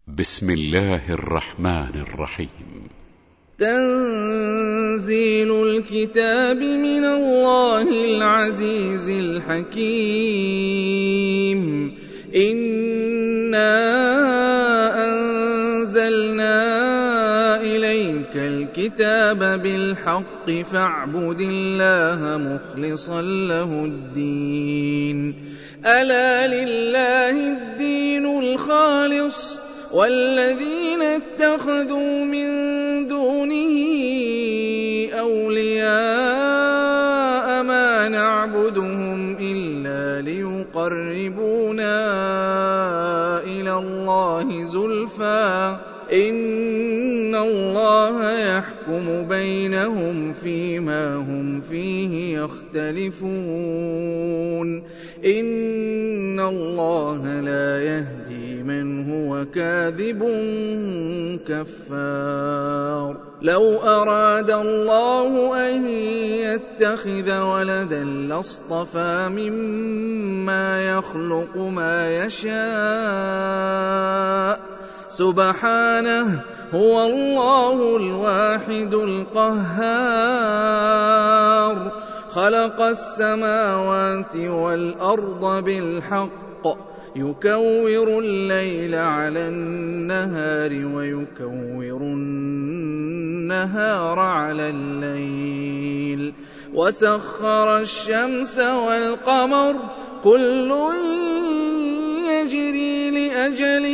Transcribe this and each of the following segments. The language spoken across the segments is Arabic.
بسم الله الرحمن الرحيم. تنزيل الكتاب من الله العزيز الحكيم. إنا أنزلنا إليك الكتاب بالحق فاعبد الله مخلصا له الدين. ألا لله الدين الخالص والذين اتخذوا من دونه أولياء ما نعبدهم إلا ليقربونا إلى الله زلفى إن الله يحكم بينهم فيما هم فيه يختلفون. إن الله لا يهدي من هو كاذب كفار. لو أراد الله أن يتخذ ولدا لاصطفى مما يخلق ما يشاء سبحانه هو الله الواحد القهار. خلق السماوات والأرض بالحق يكور الليل على النهار ويكور النهار على الليل وسخر الشمس والقمر كل يجري لأجل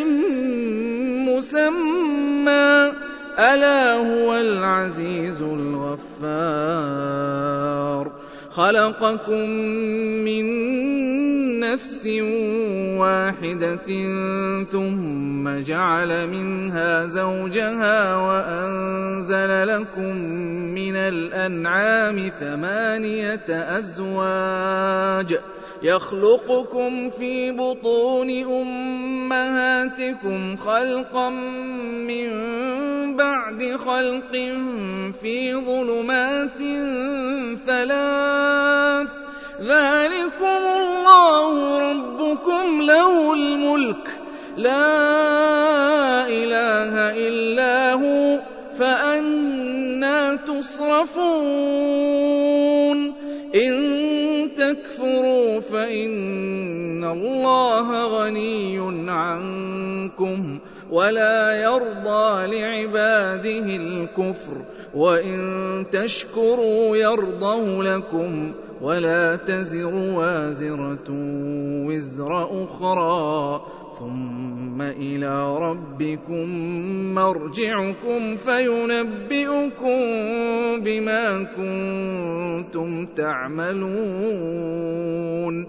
مسمى ألا هو العزيز الغفار. خلقكم من نفس واحدة ثم جعل منها زوجها وأنزل لكم من الأنعام 8 أزواج يخلقكم في بطون أمهاتكم خلقا من بعد خلق في ظلمات 3 ذلكم الله ربكم له الملك لا إله إلا هو فأنى تصرفون. إن تكفروا فإن الله غني عنكم ولا يرضى لعباده الكفر وإن تشكروا يرضه لكم ولا تزر وازرة وزر أخرى ثم إلى ربكم مرجعكم فينبئكم بما كنتم تعملون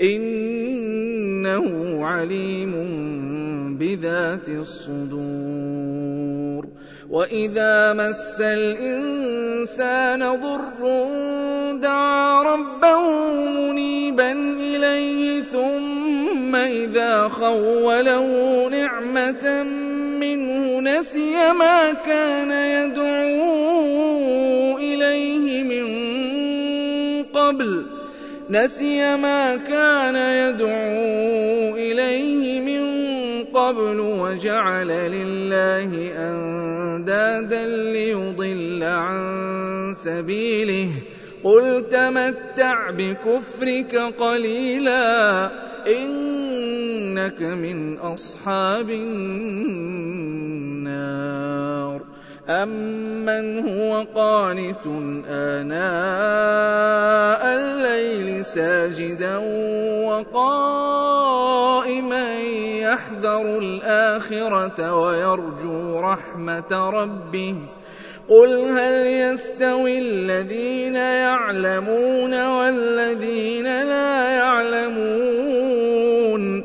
إنه عليم بذات الصدور. وإذا مس الإنسان ضر دعا ربه منيبا إليه ثم إذا خوله نعمة منه نسي ما كان يدعو إليه من قبل وجعل لله أندادا ليضل عن سبيله قل تمتع بكفرك قليلا إنك من أصحاب النار. أمن هو قانت آناء الليل ساجدا وقائما يحذر الآخرة ويرجو رحمة ربه قل هل يستوي الذين يعلمون والذين لا يعلمون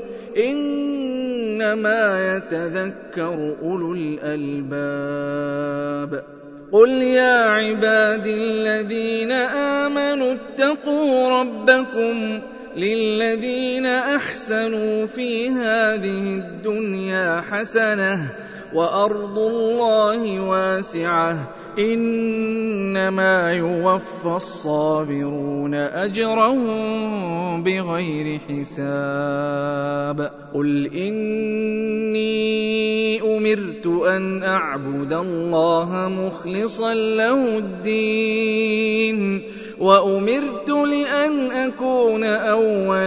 إنما يتذكر أولو الألباب. قل يا عبادي الذين آمنوا اتقوا ربكم للذين أحسنوا في هذه الدنيا حسنة وأرض الله واسعة إنما يوفى الصابرون أجرهم بغير حساب. قل إني أُمِرْتُ أَنْ أَعْبُدَ اللَّهَ مُخْلِصًا لَهُ الدِّينَ وَأُمِرْتُ لِأَنْ أَكُونَ أَوَّلَ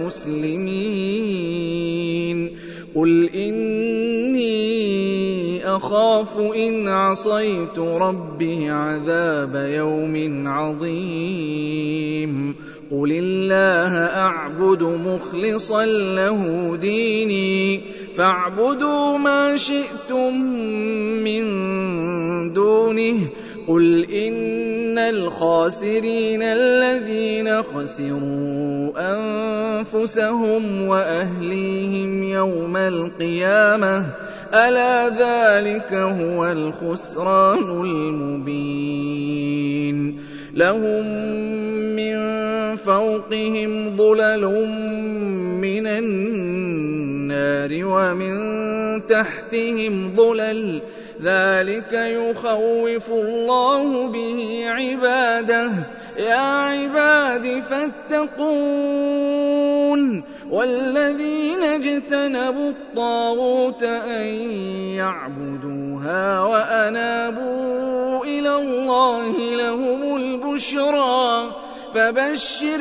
الْمُسْلِمِينَ قُلْ إِنِّي أَخَافُ إِنْ عَصَيْتُ رَبِّي عَذَابَ يَوْمٍ عَظِيمٍ قُلِ اللَّهَ أَعْبُدُ مُخْلِصًا لَهُ دِينِي فَاعْبُدُوا مَا شِئْتُم مِّن دُونِهِ قُلْ إِنَّ الْخَاسِرِينَ الَّذِينَ خَسِرُوا أَنفُسَهُمْ وَأَهْلِيهِمْ يَوْمَ الْقِيَامَةِ أَلَا ذَلِكَ هُوَ الْخُسْرَانُ الْمُبِينُ لَهُم مِّن فَوْقِهِمْ ظُلَلٌ مِّنَ النَّارِ وَمِن تَحْتِهِمْ ظُلَلٌ ذَلِكَ يُخَوِّفُ اللَّهُ بِهِ عِبَادَهُ يَا عِبَادِ فَاتَّقُونِ وَالَّذِينَ اجْتَنَبُوا الطَّاغُوتَ أَن يَعْبُدُوهَا وَأَنَابُوا إِلَى اللَّهِ لَهُمُ الْبُشْرَىٰ فَبَشِّرْ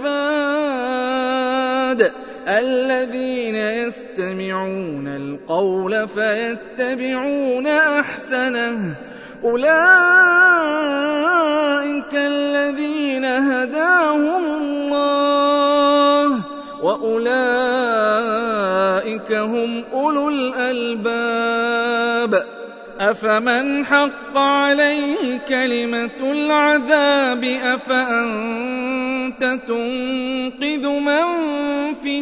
عِبَادِ الَّذِينَ يَسْتَمِعُونَ الْقَوْلَ فَيَتَّبِعُونَ أَحْسَنَهُ أُولَٰئِكَ الَّذِينَ هَدَاهُمُ اللَّهُ وَأُولَٰئِكَ هُمْ أُولُو الْأَلْبَابِ أَفَمَنْ حَقَّ عَلَيْهِ كَلِمَةُ الْعَذَابِ أَفَأَنتَ تُنقِذُ مَن فِي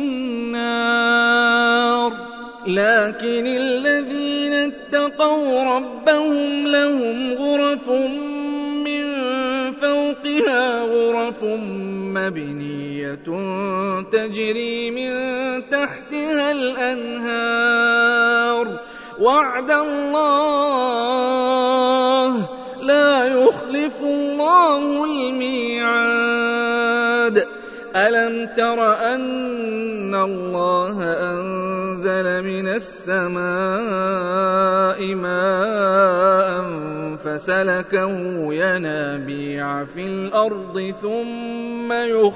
النَّارِ لَٰكِنِ الَّذِينَ اتَّقَوْا رَبَّهُمْ لَهُمْ غُرَفٌ مِّن فَوْقِهَا غُرَفٌ مَّبْنِيَّةٌ تَجْرِي مِن تَحْتِهَا الْأَنْهَارُ وَعْدَ اللَّهِ لَا يُخْلِفُ اللَّهُ الْمِيعَادَ أَلَمْ تَرَ أَنَّ اللَّهَ أَنزَلَ مِنَ السَّمَاءِ مَاءً فَسَلَكَهُ يَنَابِيعَ فِي الْأَرْضِ ثُمَّ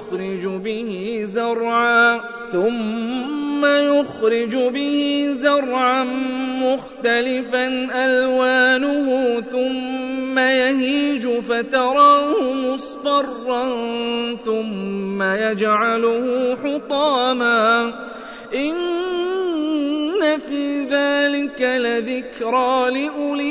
يُخْرِجُ بِهِ زَرْعًا مُخْتَلِفًا أَلْوَانُهُ ثُمَّ يَهِيجُ فَتَرَاهُ مُصْفَرًّا ثُمَّ يَجْعَلُهُ حُطَامًا إِنَّ فِي ذَلِكَ لَذِكْرَىٰ لِأُولِي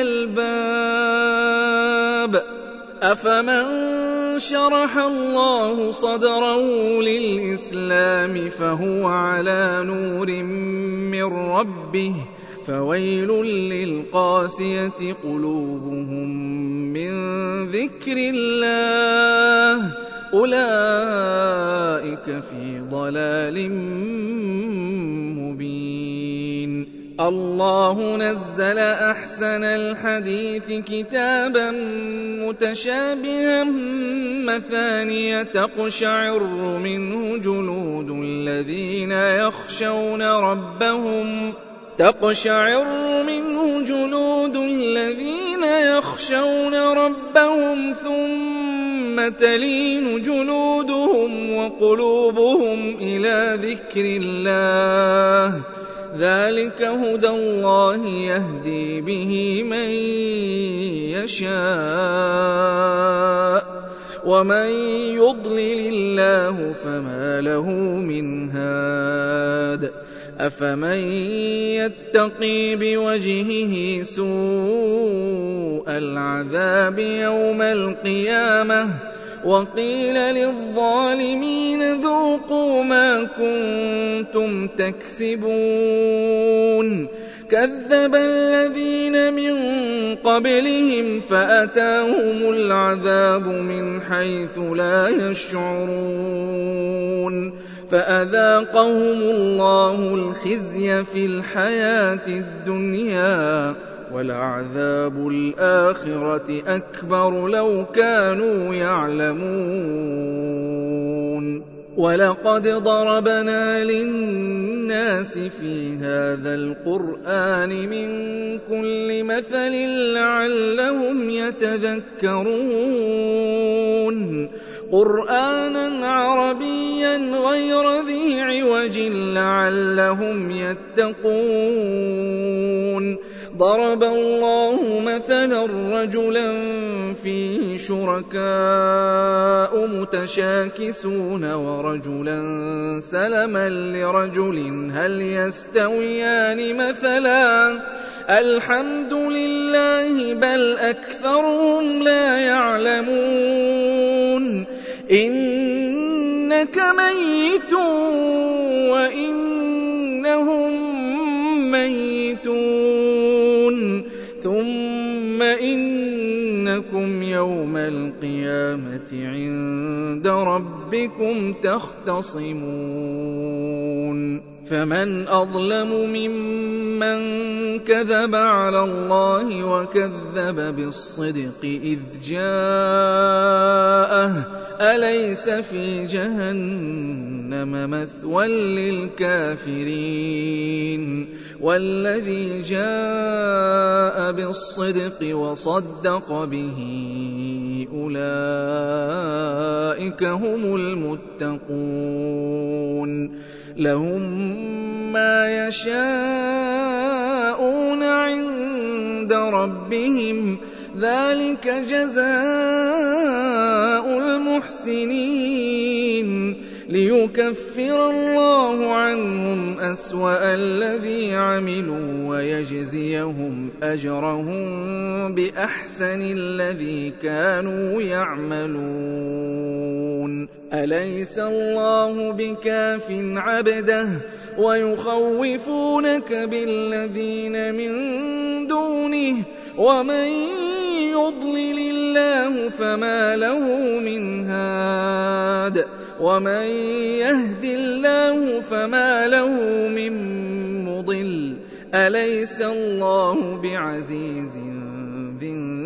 الْأَلْبَابِ أَفَمَن شَرَحَ اللَّهُ صَدْرَهُ لِلْإِسْلَامِ فَهُوَ عَلَىٰ نُورٍ مِّن رَّبِّهِ فَوَيْلٌ لِّلْقَاسِيَةِ قُلُوبُهُم مِّن ذِكْرِ اللَّهِ أُولَٰئِكَ فِي ضَلَالٍ مُّبِينٍ اللَّهُ نَزَّلَ أَحْسَنَ الْحَدِيثِ كِتَابًا مُّتَشَابِهًا مَّثَانِيَ تَقْشَعِرُّ مِنْهُ جُلُودُ الَّذِينَ يَخْشَوْنَ رَبَّهُمْ ثُمَّ تَلِينُ جُلُودُهُمْ وَقُلُوبُهُمْ إِلَىٰ ذِكْرِ اللَّهِ ذَلِكَ هُدَى اللَّهِ يَهْدِي بِهِ مَن يَشَاءُ وَمَن يُضْلِلِ اللَّهُ فَمَا لَهُ مِنْ هَادٍ أَفَمَن يَتَّقِي بِوَجْهِهِ سُوءَ الْعَذَابِ يَوْمَ الْقِيَامَةِ وَقِيلَ لِلظَّالِمِينَ ذُوقُوا مَا كُنتُمْ تَكْسِبُونَ كَذَّبَ الَّذِينَ مِن قَبْلِهِمْ فَأَتَاهُمُ الْعَذَابُ مِنْ حَيْثُ لَا يَشْعُرُونَ فَأَذَاقَهُمُ اللَّهُ الْخِزْيَ فِي الْحَيَاةِ الدُّنْيَا وَلَعَذَابُ الْآخِرَةِ أَكْبَرُ لَوْ كَانُوا يَعْلَمُونَ وَلَقَدْ ضَرَبْنَا لِلنَّاسِ فِي هَذَا الْقُرْآنِ مِنْ كُلِّ مَثَلٍ لَعَلَّهُمْ يَتَذَكَّرُونَ قُرْآنًا عَرَبِيًّا غَيْرَ ذِي عِوَجٍ لَعَلَّهُمْ يَتَّقُونَ ضَرَبَ اللَّهُ مَثَلًا رَجُلًا فِيهِ شُرَكَاءُ مُتَشَاكِسُونَ وَرَجُلًا سَلَمًا لِرَجُلٍ هَلْ يَسْتَوِيَانِ مَثَلًا الْحَمْدُ لِلَّهِ بَلْ أَكْثَرُهُمْ لَا يَعْلَمُونَ إِنَّكَ مَيِّتٌ وَإِنَّهُم مَّيِّتُونَ ثُمَّ إِنَّكُمْ يَوْمَ الْقِيَامَةِ عِندَ رَبِّكُمْ تَخْتَصِمُونَ فَمَنْ أَظْلَمُ مِمَّنْ كَذَبَ عَلَى اللَّهِ وَكَذَّبَ بِالصِّدْقِ إِذْ جَاءَهُ أَلَيْسَ فِي جَهَنَّمَ مَثْوًى لِلْكَافِرِينَ وَالَّذِي جَاءَ بِالصِّدْقِ وَصَدَّقَ بِهِ أُولَئِكَ هُمُ الْمُتَّقُونَ لَهُم مَّا يَشَاءُونَ عِندَ رَبِّهِمْ ذَلِكَ جَزَاءُ الْمُحْسِنِينَ لِيُكَفِّرَ اللَّهُ عَنْهُمْ أَسْوَأَ الَّذِي عَمِلُوا وَيَجْزِيَهُمْ أَجْرَهُم بِأَحْسَنِ الَّذِي كَانُوا يَعْمَلُونَ أَلَيْسَ اللَّهُ بِكَافٍ عَبْدَهُ وَيُخَوِّفُونَكَ بِالَّذِينَ مِن دُونِهِ وَمَن يُضْلِلِ اللَّهُ فَمَا لَهُ مِنْ هَادٍ وَمَن يَهْدِ اللَّهُ فَمَا لَهُ مِن مُّضِلٍّ أَلَيْسَ اللَّهُ بِعَزِيزٍ ذِي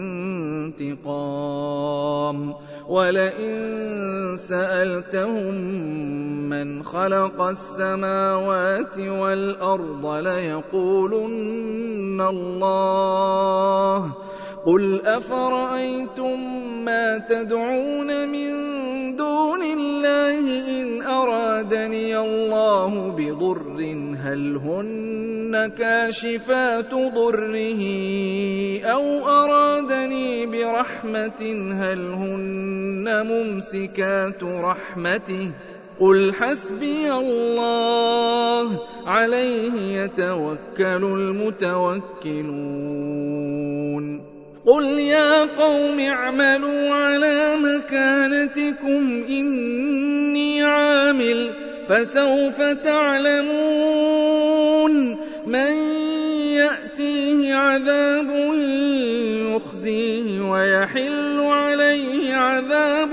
انتِقَامٍ وَلَئِن سَأَلْتَهُم مَّنْ خَلَقَ السَّمَاوَاتِ وَالْأَرْضَ لَيَقُولُنَّ اللَّهُ قُلْ أَفَرَأَيْتُم مَّا تَدْعُونَ مِن دُونِ اللَّهِ إِنْ أَرَادَنِيَ اللَّهُ بِضُرٍّ هَلْ هُنَّ كَاشِفَاتُ ضُرِّهِ أَوْ أَرَادَنِي بِرَحْمَةٍ هَلْ هُنَّ مُمْسِكَاتُ رَحْمَتِهِ قُلْ حَسْبِيَ اللَّهُ عَلَيْهِ يَتَوَكَّلُ الْمُتَوَكِّلُونَ قُلْ يَا قَوْمِ اعْمَلُوا عَلَىٰ مَكَانَتِكُمْ إِنِّي عَامِلٌ فَسَوْفَ تعلمون مَن يَأْتِيهِ عَذَابٌ يُخْزِيهِ وَيَحِلُّ عَلَيْهِ عَذَابٌ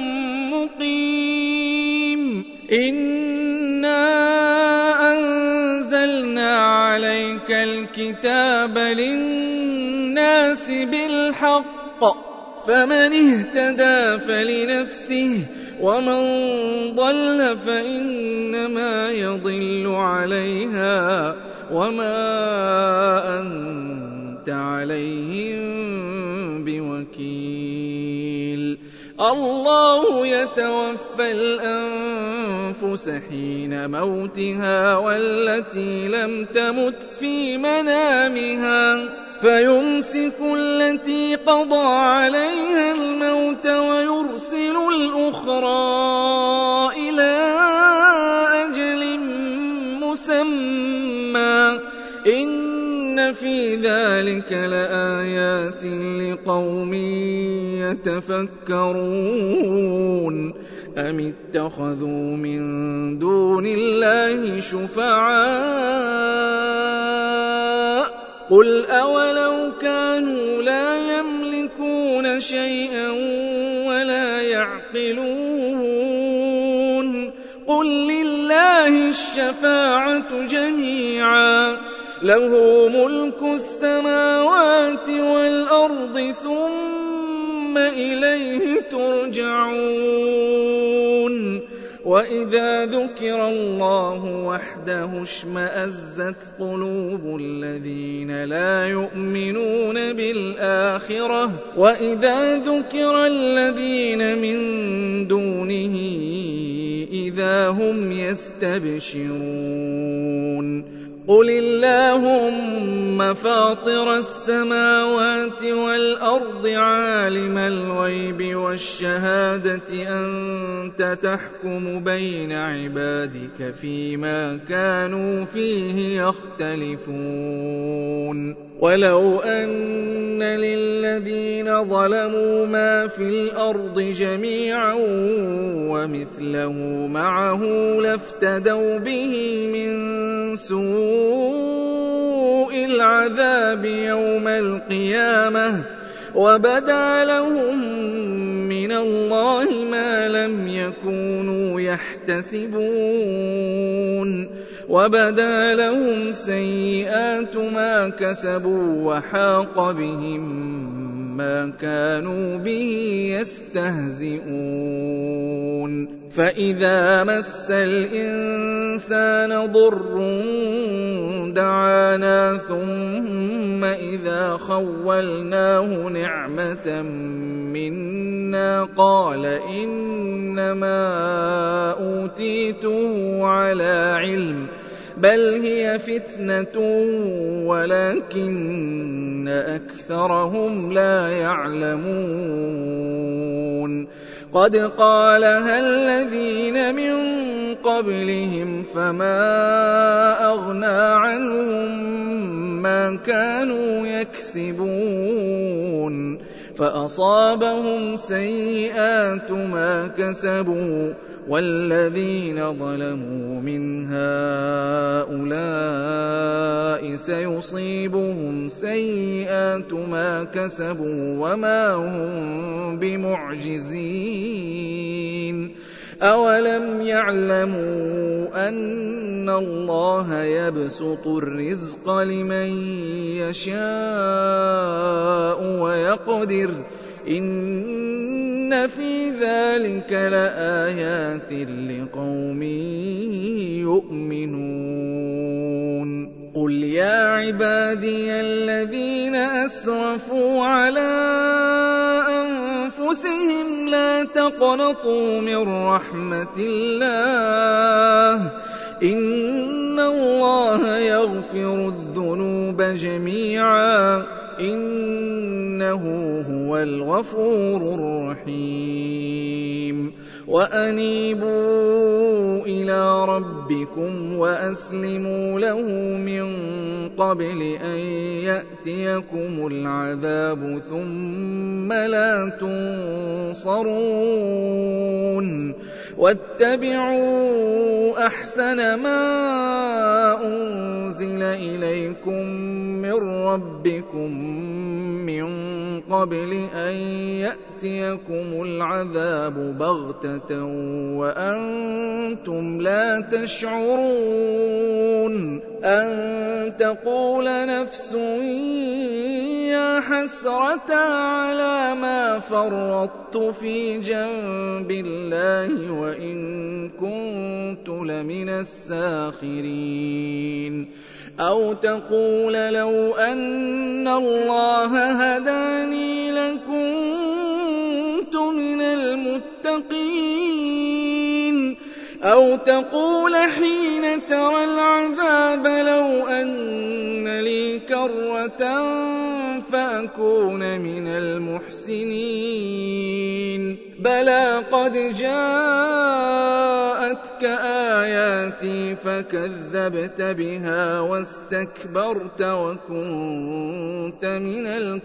مُّقِيمٌ إِنَّا أَنزَلْنَا عَلَيْكَ الْكِتَابَ لِلنَّاسِ بِالْحَقِّ فَمَنِ اهْتَدَىٰ فَلِنَفْسِهِ وَمَن ضَلَّ فَإِنَّمَا يَضِلُّ عَلَيْهَا وَمَا أَنتَ عَلَيْهِم بِوَكِيلٍ اللَّهُ يَتَوَفَّى الْأَنفُسَ حِينَ مَوْتِهَا وَالَّتِي لَمْ تَمُتْ فِي مَنَامِهَا فَيُمْسِكُ الَّتِي قَضَىٰ عَلَيْهَا الْمَوْتَ وَيُرْسِلُ الْأُخْرَىٰ إِلَىٰ أَجَلٍ مُّسَمًّى إِنَّ فِي ذَلِكَ لَآيَاتٍ لِقَوْمٍ يَتَفَكَّرُونَ أَمِ اتَّخَذُوا مِن دُونِ اللَّهِ شُفَعَاءَ قُلْ أَوَلَوْ كَانُوا لَا يَمْلِكُونَ شَيْئًا وَلَا يَعْقِلُونَ قُل لِّلَّهِ الشَّفَاعَةُ جَمِيعًا لَّهُ مُلْكُ السَّمَاوَاتِ وَالْأَرْضِ ثُمَّ إِلَيْهِ تُرْجَعُونَ وإذا ذكر الله وحده اشمأزت قلوب الذين لا يؤمنون بالآخرة وإذا ذكر الذين من دونه إذا هم يستبشرون قل اللهم فاطر السماوات والأرض عالم الغيب والشهادة أنت تحكم بين عبادك فيما كانوا فيه يختلفون ولو أن للذين ظلموا ما في الأرض جميعا ومثله معه لافتدوا به من سوء العذاب يوم القيامة وبدا لهم من الله ما لم يكونوا يحتسبون وبدا لهم سيئات ما كسبوا وحاق بهم ما كانوا به يستهزئون فإذا مس الإنسان ضر دعانا ثم إذا خولناه نعمة منا قال إنما أوتيته على علم بل هي فتنة ولكن أكثرهم لا يعلمون قد قالها الذين من قبلهم فما أغنى عنهم ما كانوا يكسبون فأصابهم سيئات ما كسبوا والذين ظلموا من هؤلاء سيصيبهم سيئات ما كسبوا وما هم بمعجزين أولم يعلموا أن الله يبسط الرزق لمن يشاء ويقدر إن في ذلك لآيات لقوم يؤمنون قل يا عبادي الذين أسرفوا على أنفسهم لا تقنطوا من رحمة الله إن الله يغفر الذنوب جميعا إنه هو الغفور الرحيم وأنيبوا إلى ربكم وأسلموا له من قبل أن يأتيكم العذاب ثم لا تنصرون واتبعوا أحسن ما أنزل إليكم من ربكم من قبل أن يأتيكم العذاب بغتة وأنتم لا تشعرون أن تقول نفس يا حسرة على ما فرطت في جنب الله وإن كنت لمن الساخرين أو تقول لو أن الله هداني لكنت من المتقين أو تقول حين ترى العذاب لو أن لي كرة فأكون من المحسنين بلى قد جاءتك آياتي فكذبت بها واستكبرت وكنت من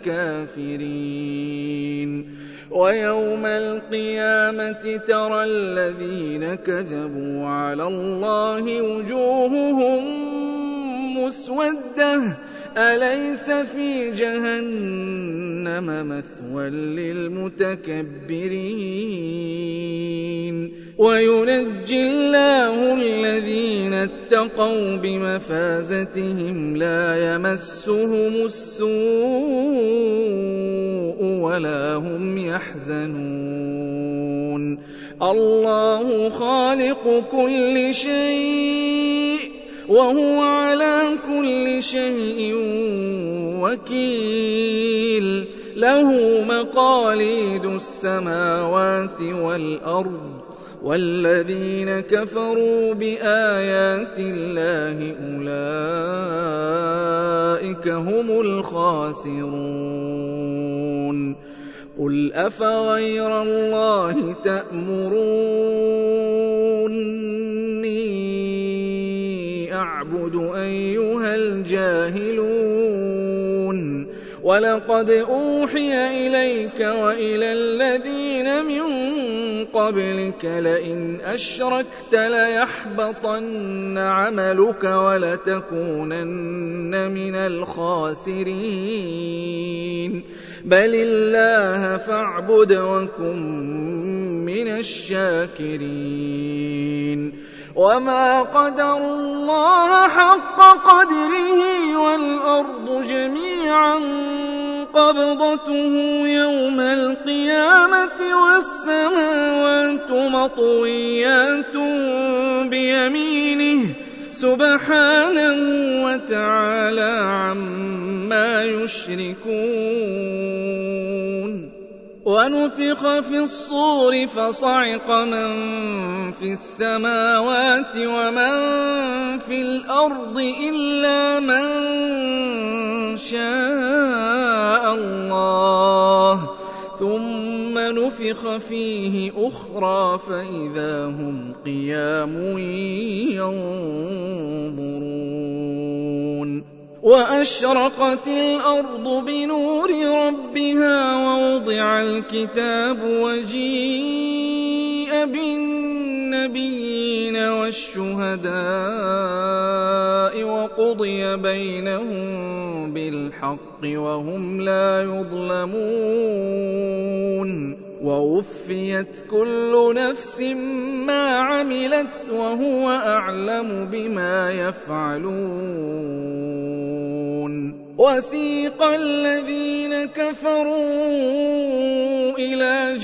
الكافرين ويوم القيامة ترى الذين كذبوا على الله وجوههم مسودة أليس في جهنم مثوى للمتكبرين وينجي الله الذين اتقوا بمفازتهم لا يمسهم السوء ولا هم يحزنون الله خالق كل شيء وهو على كل شيء وكيل له مقاليد السماوات والأرض والذين كفروا بآيات الله أولئك هم الخاسرون قل أفغير الله تأمروني أعبد أيها الجاهلون ولقد أوحي إليك وإلى الذين من قبلك لئن أشركت ليحبطن عملك ولتكونن من الخاسرين بل الله فاعبد وكن من الشاكرين وما قدروا الله حق قدره والأرض جميعا قبضته يوم القيامة والسماوات مطويات بيمينه سبحانه وتعالى عما يشركون ونفخ في الصور فصعق من في السماوات ومن في الأرض إلا من شاء الله ثم نفخ فيه أخرى فإذا هم قيام ينظرون وأشرقت الأرض بنور ربها ووضع الكتاب وجيء بالنبيين والشهداء وقضي بينهم بالحق وهم لا يظلمون ووفيت كل نفس ما عملت وهو أعلم بما يفعلون وسيق الذين كفروا إلى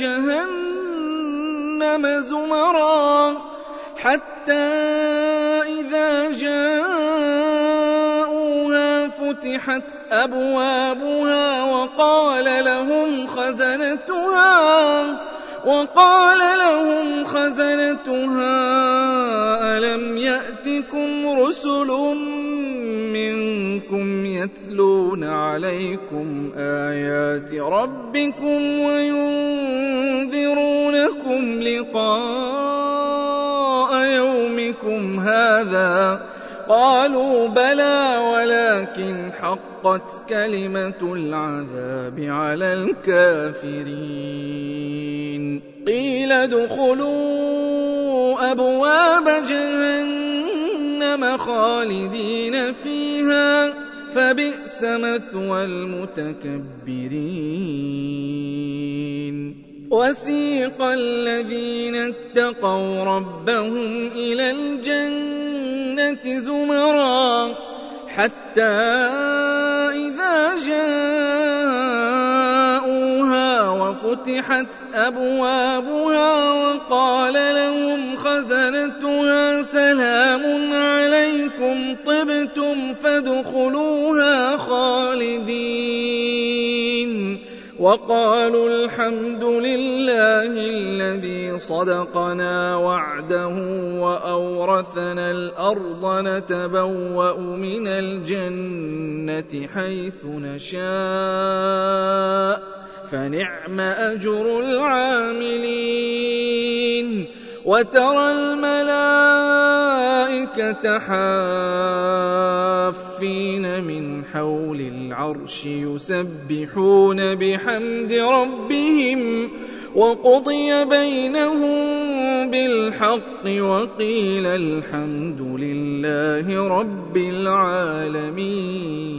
جهنم زمرا حتى إذا جاءوها فتحت أبوابها وقال لهم خزنتها ألم يأتكم رسل منكم يتلون عليكم آيات ربكم وينذرونكم لقاء يومكم هذا قالوا بلى ولكن حقت كلمة العذاب على الكافرين قيل ادخلوا أبواب جهنم خالدين فيها فبئس مثوى المتكبرين وسيق الذين اتقوا ربهم إلى الجنة زمرا حتى إذا جاءوها وفتحت أبوابها وقال لهم خزنتها سلام عليكم طبتم فادخلوها خالدين وقالوا الحمد لله الذي صدقنا وعده وأورثنا الأرض نتبوأ من الجنة حيث نشاء فنعم أجر العاملين وترى الملائكة حافين من حول العرش يسبحون بحمد ربهم وقضي بينهم بالحق وقيل الحمد لله رب العالمين.